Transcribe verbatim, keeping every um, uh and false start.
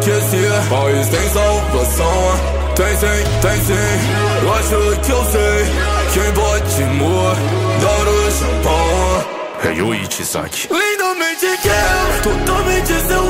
esquecer, mas tem salvação. Tem sim, tem sim, eu acho que eu sei quem pode mudar o Japão. É o Ichizaki. Lindamente quero, totalmente seu